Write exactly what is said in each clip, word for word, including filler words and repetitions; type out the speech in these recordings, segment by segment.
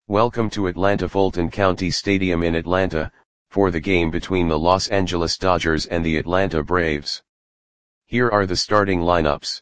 Welcome to Atlanta Fulton County Stadium in Atlanta, for the game between the Los Angeles Dodgers and the Atlanta Braves. Here are the starting lineups.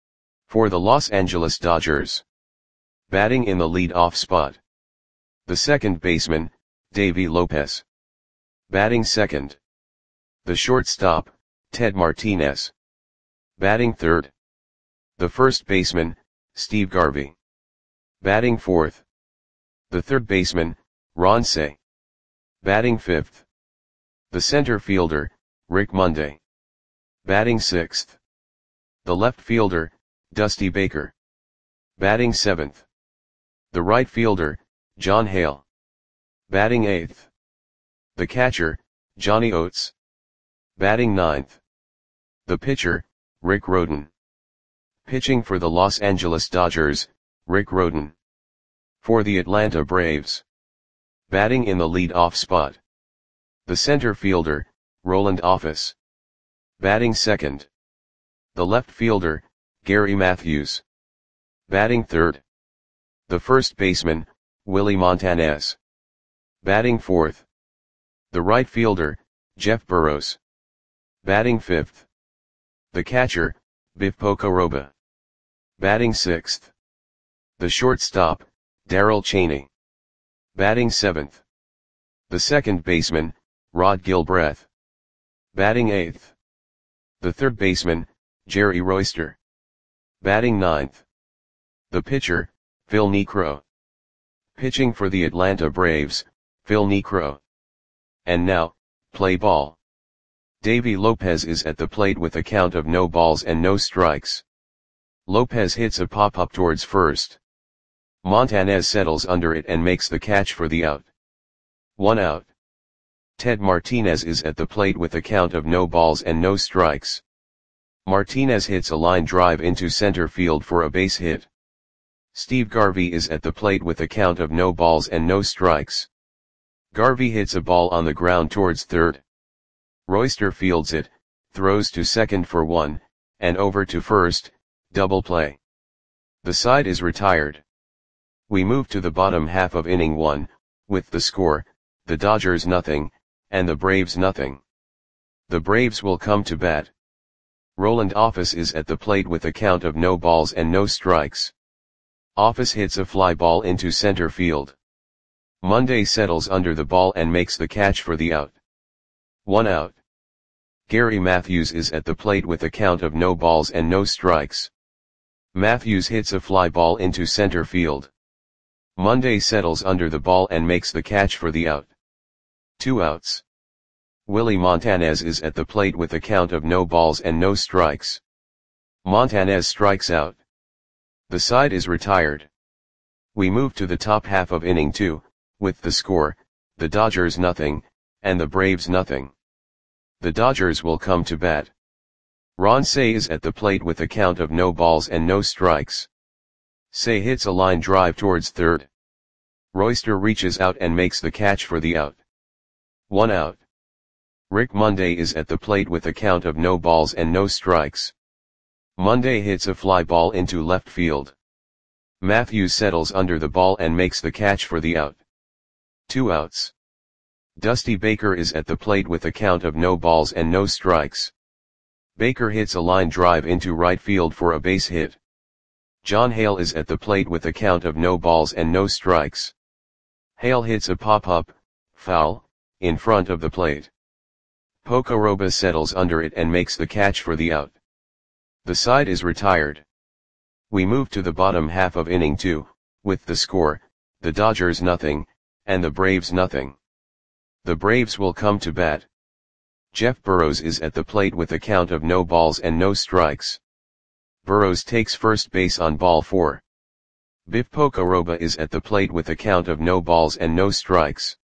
For the Los Angeles Dodgers. Batting in the lead-off spot. The second baseman, Davey Lopez. Batting second. The shortstop, Ted Martinez. Batting third. The first baseman, Steve Garvey. Batting fourth. The third baseman, Ron Cey. Batting fifth. The center fielder, Rick Monday. Batting sixth. The left fielder, Dusty Baker. Batting seventh. The right fielder, John Hale. Batting eighth. The catcher, Johnny Oates. Batting ninth. The pitcher, Rick Rhoden. Pitching for the Los Angeles Dodgers, Rick Rhoden. For the Atlanta Braves. Batting in the lead-off spot. The center fielder, Roland Office. Batting second. The left fielder, Gary Matthews. Batting third. The first baseman, Willie Montanez. Batting fourth. The right fielder, Jeff Burroughs. Batting fifth. The catcher, Biff Pocoroba. Batting sixth. The shortstop, Darrell Chaney. Batting seventh. The second baseman, Rod Gilbreth. Batting eighth. The third baseman, Jerry Royster. Batting ninth. The pitcher, Phil Niekro. Pitching for the Atlanta Braves, Phil Niekro. And now, play ball. Davey Lopez is at the plate with a count of no balls and no strikes. Lopez hits a pop-up towards first. Montanez settles under it and makes the catch for the out. One out. Ted Martinez is at the plate with a count of no balls and no strikes. Martinez hits a line drive into center field for a base hit. Steve Garvey is at the plate with a count of no balls and no strikes. Garvey hits a ball on the ground towards third. Royster fields it, throws to second for one, and over to first, double play. The side is retired. We move to the bottom half of inning one, with the score, the Dodgers nothing, and the Braves nothing. The Braves will come to bat. Roland Office is at the plate with a count of no balls and no strikes. Office hits a fly ball into center field. Monday settles under the ball and makes the catch for the out. One out. Gary Matthews is at the plate with a count of no balls and no strikes. Matthews hits a fly ball into center field. Monday settles under the ball and makes the catch for the out. Two outs. Willie Montanez is at the plate with a count of no balls and no strikes. Montanez strikes out. The side is retired. We move to the top half of inning two, with the score, the Dodgers nothing, and the Braves nothing. The Dodgers will come to bat. Ron Cey is at the plate with a count of no balls and no strikes. Cey hits a line drive towards third. Royster reaches out and makes the catch for the out. One out. Rick Monday is at the plate with a count of no balls and no strikes. Monday hits a fly ball into left field. Matthews settles under the ball and makes the catch for the out. Two outs. Dusty Baker is at the plate with a count of no balls and no strikes. Baker hits a line drive into right field for a base hit. John Hale is at the plate with a count of no balls and no strikes. Hale hits a pop-up, foul, in front of the plate. Pocoroba settles under it and makes the catch for the out. The side is retired. We move to the bottom half of inning two, with the score, the Dodgers nothing, and the Braves nothing. The Braves will come to bat. Jeff Burroughs is at the plate with a count of no balls and no strikes. Burroughs takes first base on ball four. Biff Pocoroba is at the plate with a count of no balls and no strikes.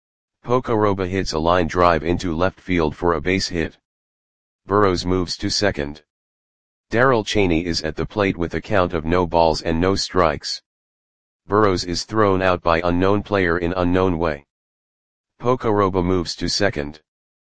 Pocoroba hits a line drive into left field for a base hit. Burroughs moves to second. Darrell Chaney is at the plate with a count of no balls and no strikes. Burroughs is thrown out by unknown player in unknown way. Pocoroba moves to second.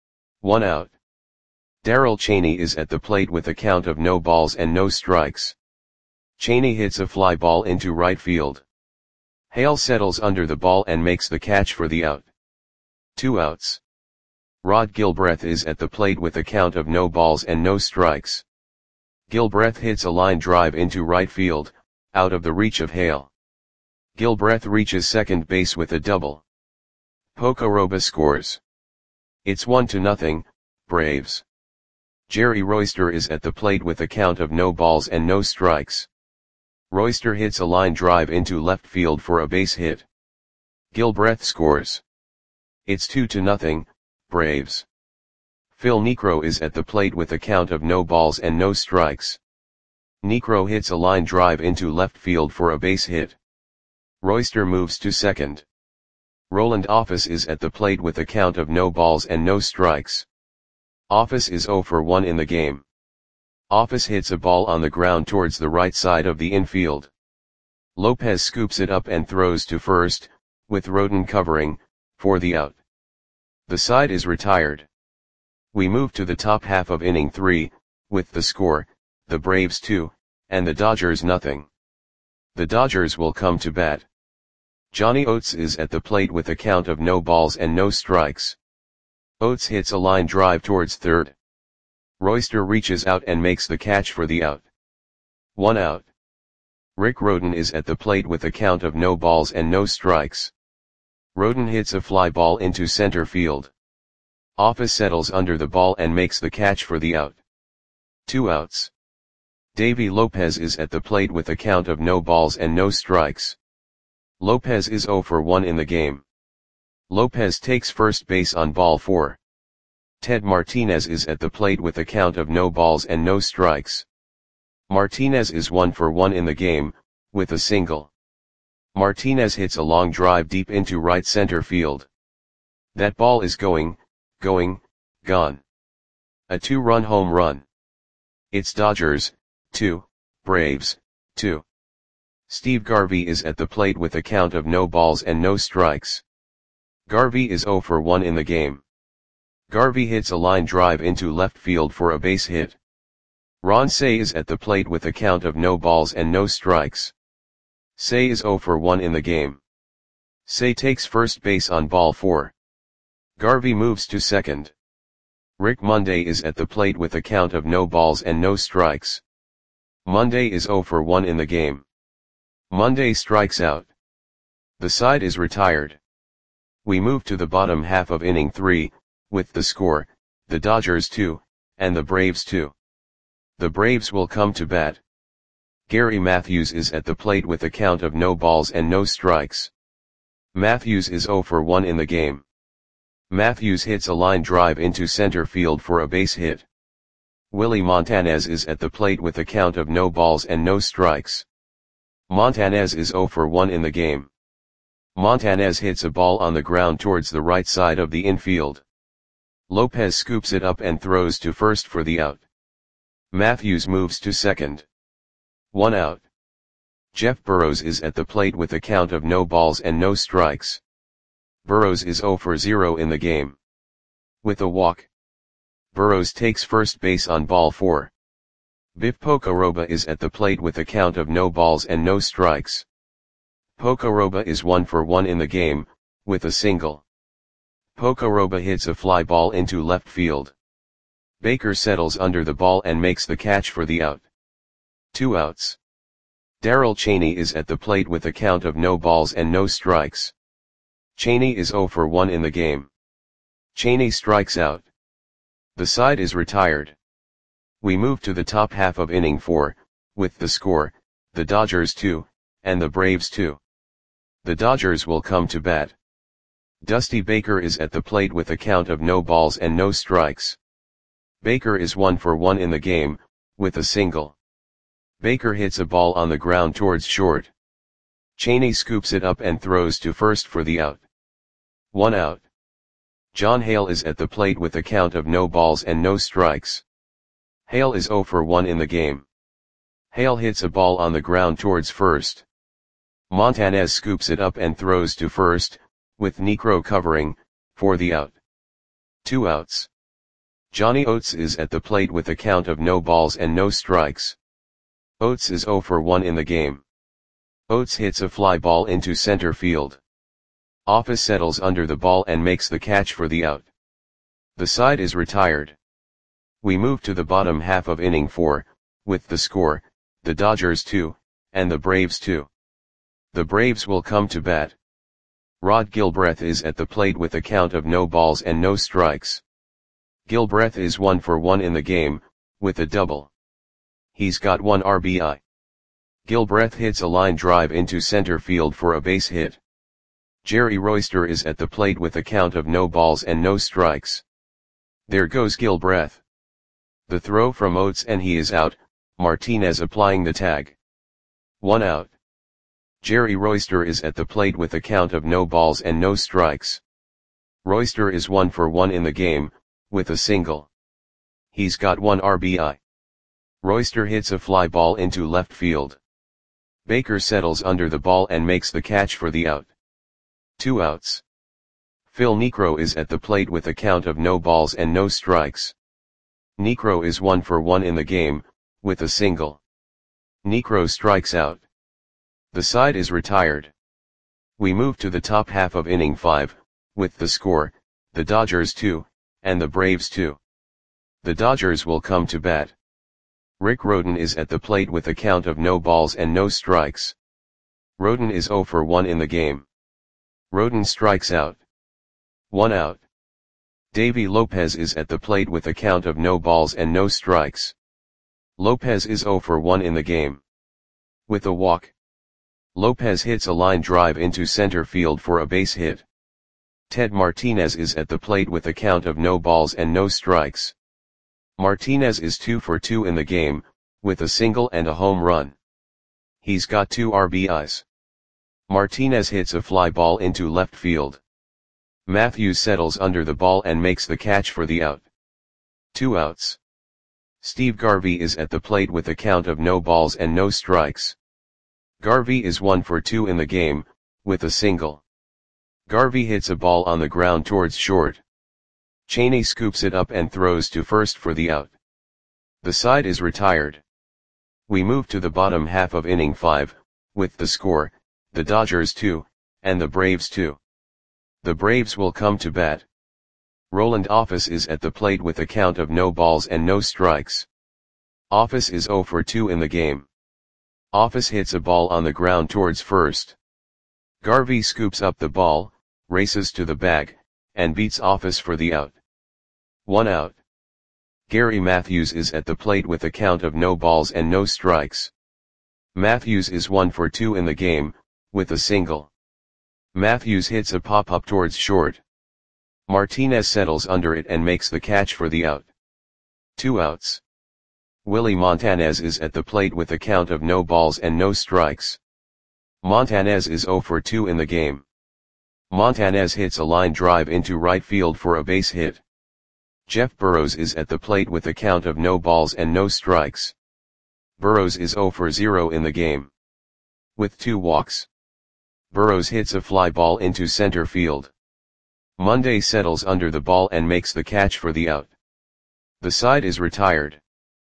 One out. Darrell Chaney is at the plate with a count of no balls and no strikes. Chaney hits a fly ball into right field. Hale settles under the ball and makes the catch for the out. Two outs. Rod Gilbreth is at the plate with a count of no balls and no strikes. Gilbreth hits a line drive into right field, out of the reach of Hale. Gilbreth reaches second base with a double. Pocoroba scores. It's one to nothing, Braves. Jerry Royster is at the plate with a count of no balls and no strikes. Royster hits a line drive into left field for a base hit. Gilbreth scores. It's two to nothing, Braves. Phil Niekro is at the plate with a count of no balls and no strikes. Niekro hits a line drive into left field for a base hit. Royster moves to second. Roland Office is at the plate with a count of no balls and no strikes. Office is oh for one in the game. Office hits a ball on the ground towards the right side of the infield. Lopez scoops it up and throws to first, with Roden covering, for the out. The side is retired. We move to the top half of inning three, with the score, the Braves two, and the Dodgers nothing. The Dodgers will come to bat. Johnny Oates is at the plate with a count of no balls and no strikes. Oates hits a line drive towards third. Royster reaches out and makes the catch for the out. One out. Rick Roden is at the plate with a count of no balls and no strikes. Roden hits a fly ball into center field. Office settles under the ball and makes the catch for the out. Two outs. Davy Lopez is at the plate with a count of no balls and no strikes. Lopez is oh for one in the game. Lopez takes first base on ball four. Ted Martinez is at the plate with a count of no balls and no strikes. Martinez is one for one in the game, with a single. Martinez hits a long drive deep into right center field. That ball is going, going, gone. A two-run home run. It's Dodgers, two, Braves, two. Steve Garvey is at the plate with a count of no balls and no strikes. Garvey is oh for one in the game. Garvey hits a line drive into left field for a base hit. Ron Cey is at the plate with a count of no balls and no strikes. Cey is oh for one in the game. Cey takes first base on ball four. Garvey moves to second. Rick Monday is at the plate with a count of no balls and no strikes. Monday is oh for one in the game. Monday strikes out. The side is retired. We move to the bottom half of inning three, with the score, the Dodgers two, and the Braves two. The Braves will come to bat. Gary Matthews is at the plate with a count of no balls and no strikes. Matthews is oh for one in the game. Matthews hits a line drive into center field for a base hit. Willie Montanez is at the plate with a count of no balls and no strikes. Montanez is oh for one in the game. Montanez hits a ball on the ground towards the right side of the infield. Lopez scoops it up and throws to first for the out. Matthews moves to second. One out. Jeff Burrows is at the plate with a count of no balls and no strikes. Burrows is oh for zero in the game. With a walk. Burrows takes first base on ball four. Biff Pocoroba is at the plate with a count of no balls and no strikes. Pocoroba is one for one in the game, with a single. Pocoroba hits a fly ball into left field. Baker settles under the ball and makes the catch for the out. Two outs. Darrell Chaney is at the plate with a count of no balls and no strikes. Chaney is oh for one in the game. Chaney strikes out. The side is retired. We move to the top half of inning four, with the score, the Dodgers two, and the Braves two. The Dodgers will come to bat. Dusty Baker is at the plate with a count of no balls and no strikes. Baker is one for one in the game, with a single. Baker hits a ball on the ground towards short. Chaney scoops it up and throws to first for the out. One out. John Hale is at the plate with a count of no balls and no strikes. Hale is oh for one in the game. Hale hits a ball on the ground towards first. Montanez scoops it up and throws to first, with Niekro covering, for the out. Two outs. Johnny Oates is at the plate with a count of no balls and no strikes. Oates is oh for one in the game. Oates hits a fly ball into center field. Office settles under the ball and makes the catch for the out. The side is retired. We move to the bottom half of inning four, with the score, the Dodgers two, and the Braves two. The Braves will come to bat. Rod Gilbreth is at the plate with a count of no balls and no strikes. Gilbreth is one for one in the game, with a double. He's got one R B I. Gilbreth hits a line drive into center field for a base hit. Jerry Royster is at the plate with a count of no balls and no strikes. There goes Gilbreth. The throw from Oates and he is out, Martinez applying the tag. One out. Jerry Royster is at the plate with a count of no balls and no strikes. Royster is one for one in the game, with a single. He's got one R B I. Royster hits a fly ball into left field. Baker settles under the ball and makes the catch for the out. Two outs. Phil Niekro is at the plate with a count of no balls and no strikes. Niekro is one for one in the game, with a single. Niekro strikes out. The side is retired. We move to the top half of inning five, with the score, the Dodgers two, and the Braves two. The Dodgers will come to bat. Rick Rhoden is at the plate with a count of no balls and no strikes. Rhoden is zero for one in the game. Rhoden strikes out. One out. Davy Lopez is at the plate with a count of no balls and no strikes. Lopez is zero for one in the game. With a walk. Lopez hits a line drive into center field for a base hit. Ted Martinez is at the plate with a count of no balls and no strikes. Martinez is two for two in the game, with a single and a home run. He's got two R B Is. Martinez hits a fly ball into left field. Matthews settles under the ball and makes the catch for the out. Two outs. Steve Garvey is at the plate with a count of no balls and no strikes. Garvey is one for two in the game, with a single. Garvey hits a ball on the ground towards short. Cheney scoops it up and throws to first for the out. The side is retired. We move to the bottom half of inning five, with the score, the Dodgers two, and the Braves two. The Braves will come to bat. Roland Office is at the plate with a count of no balls and no strikes. Office is zero for two in the game. Office hits a ball on the ground towards first. Garvey scoops up the ball, races to the bag, and beats Office for the out. One out. Gary Matthews is at the plate with a count of no balls and no strikes. Matthews is one for two in the game, with a single. Matthews hits a pop-up towards short. Martinez settles under it and makes the catch for the out. Two outs. Willie Montanez is at the plate with a count of no balls and no strikes. Montanez is zero for two in the game. Montanez hits a line drive into right field for a base hit. Jeff Burrows is at the plate with a count of no balls and no strikes. Burrows is zero for zero in the game. With two walks. Burrows hits a fly ball into center field. Monday settles under the ball and makes the catch for the out. The side is retired.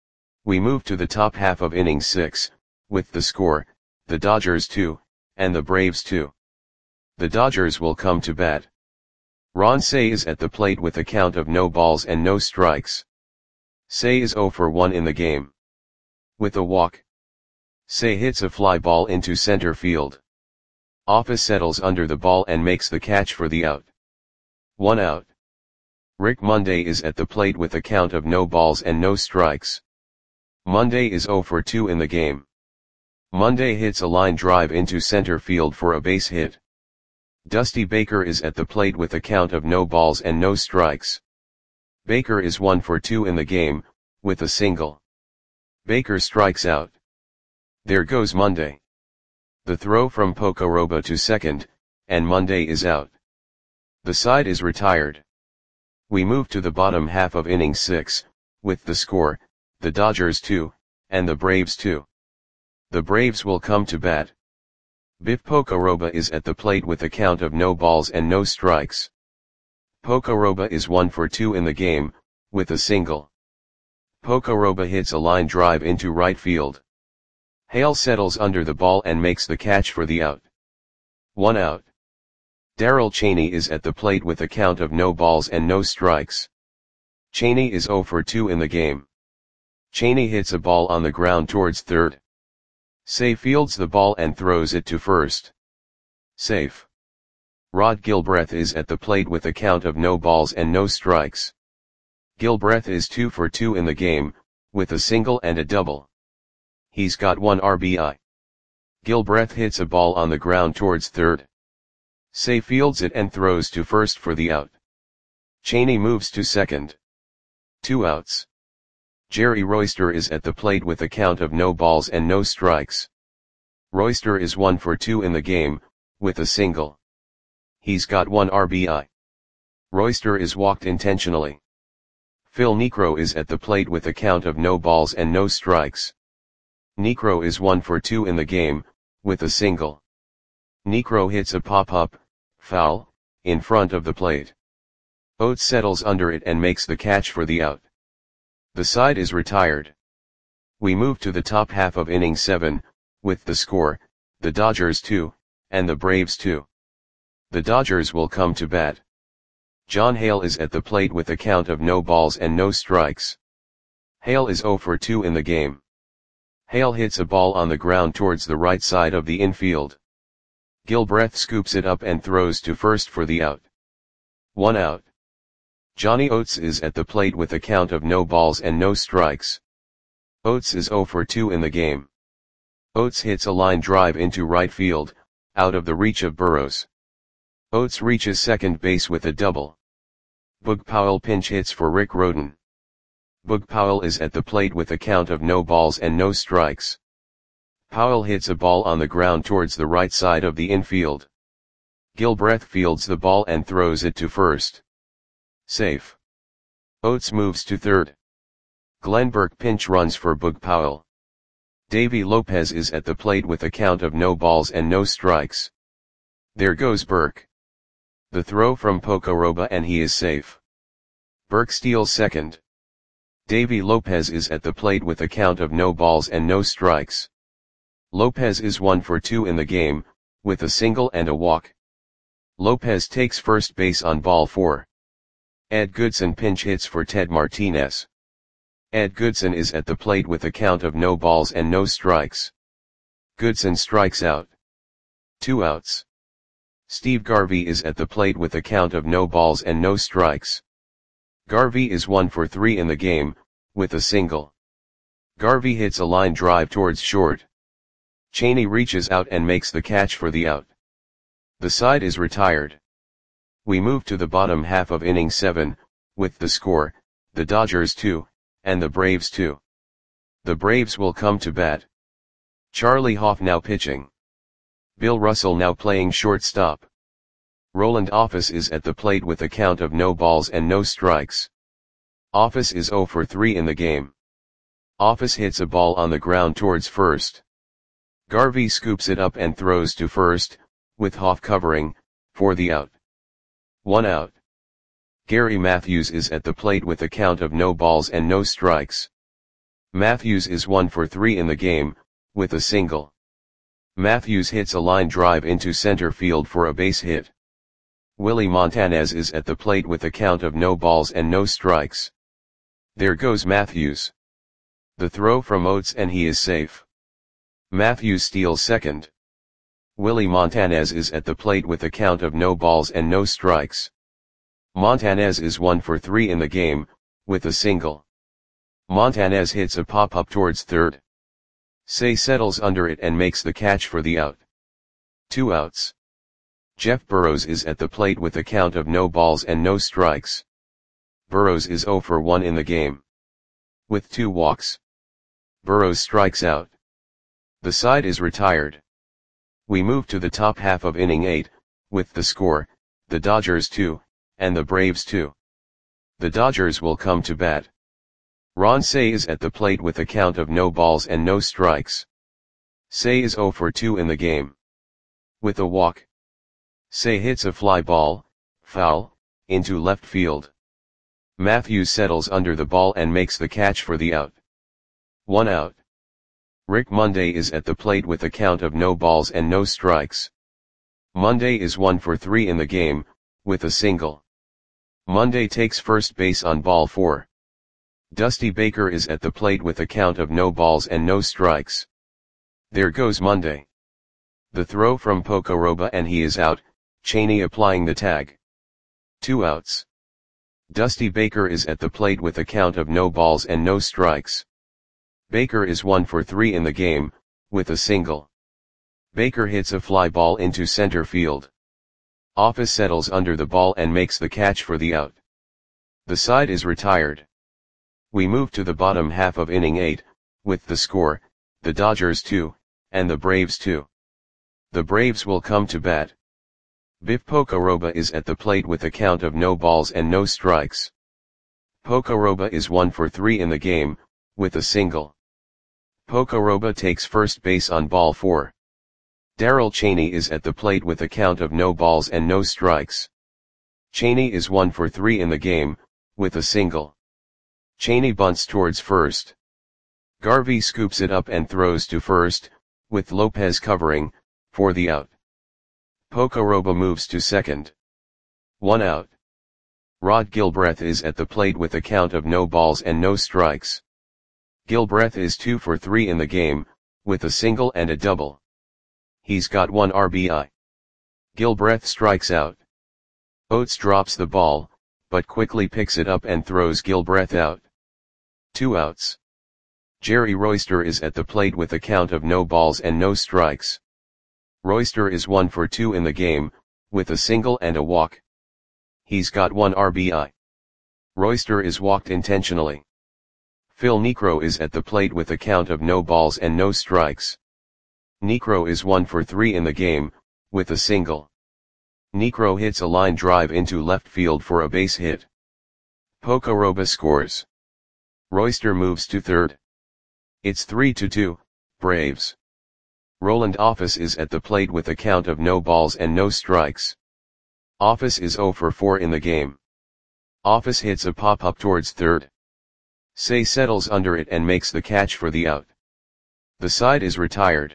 We move to the top half of inning six, with the score, the Dodgers two, and the Braves two. The Dodgers will come to bat. Ron Cey is at the plate with a count of no balls and no strikes. Cey is zero for one in the game. With a walk. Cey hits a fly ball into center field. Office settles under the ball and makes the catch for the out. One out. Rick Monday is at the plate with a count of no balls and no strikes. Monday is zero for two in the game. Monday hits a line drive into center field for a base hit. Dusty Baker is at the plate with a count of no balls and no strikes. Baker is one for two in the game, with a single. Baker strikes out. There goes Monday. The throw from Pocoroba to second, and Monday is out. The side is retired. We move to the bottom half of inning six, with the score, the Dodgers two, and the Braves two. The Braves will come to bat. Biff Pocoroba is at the plate with a count of no balls and no strikes. Pocoroba is one for two in the game, with a single. Pocoroba hits a line drive into right field. Hale settles under the ball and makes the catch for the out. One out. Darrell Chaney is at the plate with a count of no balls and no strikes. Chaney is zero for two in the game. Chaney hits a ball on the ground towards third. Say fields the ball and throws it to first. Safe. Rod Gilbreth is at the plate with a count of no balls and no strikes. Gilbreth is two for two in the game, with a single and a double. He's got one R B I. Gilbreth hits a ball on the ground towards third. Say fields it and throws to first for the out. Chaney moves to second. Two outs. Jerry Royster is at the plate with a count of no balls and no strikes. Royster is one for two in the game, with a single. He's got one R B I. Royster is walked intentionally. Phil Niekro is at the plate with a count of no balls and no strikes. Niekro is one for two in the game, with a single. Niekro hits a pop-up, foul, in front of the plate. Oates settles under it and makes the catch for the out. The side is retired. We move to the top half of inning seven, with the score, the Dodgers two, and the Braves two. The Dodgers will come to bat. John Hale is at the plate with a count of no balls and no strikes. Hale is zero for two in the game. Hale hits a ball on the ground towards the right side of the infield. Gilbreth scoops it up and throws to first for the out. One out. Johnny Oates is at the plate with a count of no balls and no strikes. Oates is zero for two in the game. Oates hits a line drive into right field, out of the reach of Burrows. Oates reaches second base with a double. Boog Powell pinch hits for Rick Rhoden. Boog Powell is at the plate with a count of no balls and no strikes. Powell hits a ball on the ground towards the right side of the infield. Gilbreth fields the ball and throws it to first. Safe. Oates moves to third. Glenn Burke pinch runs for Boog Powell. Davy Lopez is at the plate with a count of no balls and no strikes. There goes Burke. The throw from Pocoroba and he is safe. Burke steals second. Davy Lopez is at the plate with a count of no balls and no strikes. Lopez is one for two in the game, with a single and a walk. Lopez takes first base on ball four. Ed Goodson pinch hits for Ted Martinez. Ed Goodson is at the plate with a count of no balls and no strikes. Goodson strikes out. Two outs. Steve Garvey is at the plate with a count of no balls and no strikes. Garvey is one for three in the game, with a single. Garvey hits a line drive towards short. Chaney reaches out and makes the catch for the out. The side is retired. We move to the bottom half of inning seven, with the score, the Dodgers two, and the Braves two. The Braves will come to bat. Charlie Hoff now pitching. Bill Russell now playing shortstop. Roland Office is at the plate with a count of no balls and no strikes. Office is zero for three in the game. Office hits a ball on the ground towards first. Garvey scoops it up and throws to first, with Hoff covering, for the out. One out. Gary Matthews is at the plate with a count of no balls and no strikes. Matthews is one for three in the game, with a single. Matthews hits a line drive into center field for a base hit. Willie Montanez is at the plate with a count of no balls and no strikes. There goes Matthews. The throw from Oates and he is safe. Matthews steals second. Willie Montanez is at the plate with a count of no balls and no strikes. Montanez is one for three in the game, with a single. Montanez hits a pop-up towards third. Say settles under it and makes the catch for the out. Two outs. Jeff Burrows is at the plate with a count of no balls and no strikes. Burrows is zero for one in the game. With two walks. Burrows strikes out. The side is retired. We move to the top half of inning eight, with the score, the Dodgers two, and the Braves two. The Dodgers will come to bat. Ron Cey is at the plate with a count of no balls and no strikes. Cey is zero for two in the game. With a walk. Cey hits a fly ball, foul, into left field. Matthews settles under the ball and makes the catch for the out. One out. Rick Monday is at the plate with a count of no balls and no strikes. Monday is one for three in the game, with a single. Monday takes first base on ball four. Dusty Baker is at the plate with a count of no balls and no strikes. There goes Monday. The throw from Pocoroba and he is out, Cheney applying the tag. Two outs. Dusty Baker is at the plate with a count of no balls and no strikes. Baker is one for three in the game, with a single. Baker hits a fly ball into center field. Office settles under the ball and makes the catch for the out. The side is retired. We move to the bottom half of inning eight, with the score, the Dodgers two, and the Braves two. The Braves will come to bat. Biff Pocoroba is at the plate with a count of no balls and no strikes. Pocoroba is one for three in the game, with a single. Pocoroba takes first base on ball four. Darrell Cheney is at the plate with a count of no balls and no strikes. Cheney is one for three in the game, with a single. Cheney bunts towards first. Garvey scoops it up and throws to first, with Lopez covering, for the out. Pocoroba moves to second. One out. Rod Gilbreth is at the plate with a count of no balls and no strikes. Gilbreth is two for three in the game, with a single and a double. He's got one R B I. Gilbreth strikes out. Oates drops the ball, but quickly picks it up and throws Gilbreth out. Two outs. Jerry Royster is at the plate with a count of no balls and no strikes. Royster is one for two in the game, with a single and a walk. He's got one R B I. Royster is walked intentionally. Phil Niekro is at the plate with a count of no balls and no strikes. Niekro is one for three in the game, with a single. Niekro hits a line drive into left field for a base hit. Pocoroba scores. Royster moves to third. It's three to two, Braves. Roland Office is at the plate with a count of no balls and no strikes. Office is zero for four in the game. Office hits a pop-up towards third. Say settles under it and makes the catch for the out. The side is retired.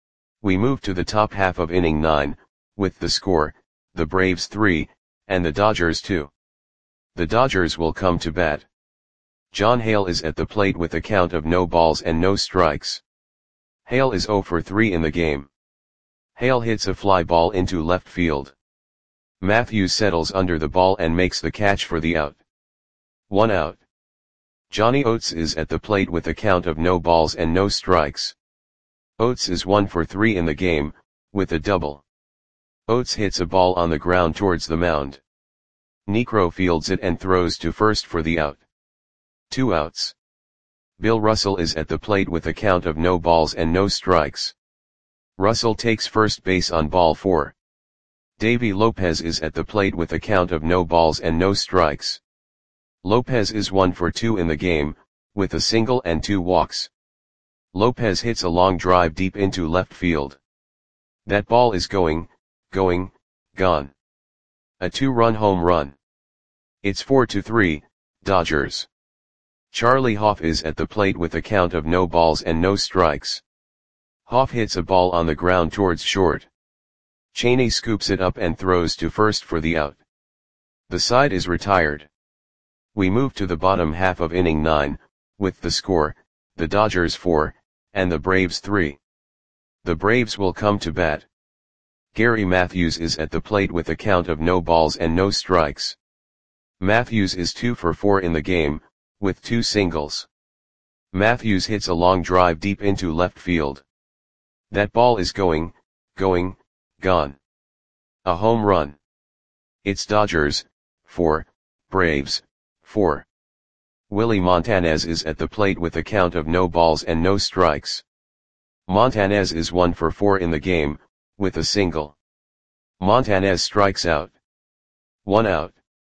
We move to the top half of inning nine, with the score, the Braves three, and the Dodgers two. The Dodgers will come to bat. John Hale is at the plate with a count of no balls and no strikes. Hale is zero for three in the game. Hale hits a fly ball into left field. Matthews settles under the ball and makes the catch for the out. One out. Johnny Oates is at the plate with a count of no balls and no strikes. Oates is one for three in the game, with a double. Oates hits a ball on the ground towards the mound. Niekro fields it and throws to first for the out. Two outs. Bill Russell is at the plate with a count of no balls and no strikes. Russell takes first base on ball four. Davy Lopez is at the plate with a count of no balls and no strikes. Lopez is one for two in the game, with a single and two walks. Lopez hits a long drive deep into left field. That ball is going, going, gone. A two-run home run. It's four to three, Dodgers. Charlie Hoff is at the plate with a count of no balls and no strikes. Hoff hits a ball on the ground towards short. Cheney scoops it up and throws to first for the out. The side is retired. We move to the bottom half of inning nine, with the score, the Dodgers four, and the Braves three. The Braves will come to bat. Gary Matthews is at the plate with a count of no balls and no strikes. Matthews is two for four in the game, with two singles. Matthews hits a long drive deep into left field. That ball is going, going, gone. A home run. It's Dodgers, four, Braves, four. Willie Montanez is at the plate with a count of no balls and no strikes. Montanez is one for four in the game, with a single. Montanez strikes out. One out.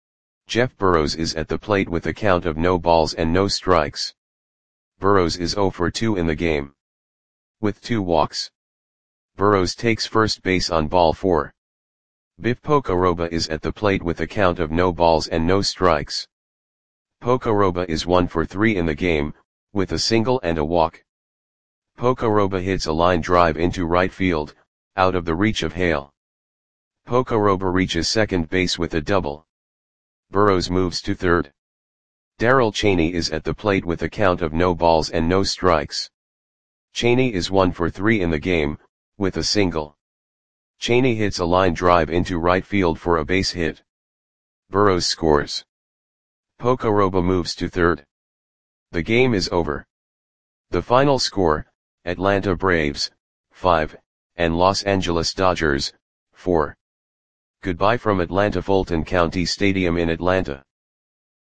Jeff Burrows is at the plate with a count of no balls and no strikes. Burrows is zero for two in the game, with two walks. Burrows takes first base on ball four. Biff Pocoroba is at the plate with a count of no balls and no strikes. Pocoroba is one for three in the game, with a single and a walk. Pocoroba hits a line drive into right field, out of the reach of Hale. Pocoroba reaches second base with a double. Burrows moves to third. Darrell Chaney is at the plate with a count of no balls and no strikes. Chaney is one for three in the game, with a single. Chaney hits a line drive into right field for a base hit. Burrows scores. Pocoroba moves to third. The game is over. The final score, Atlanta Braves, five, and Los Angeles Dodgers, four. Goodbye from Atlanta Fulton County Stadium in Atlanta.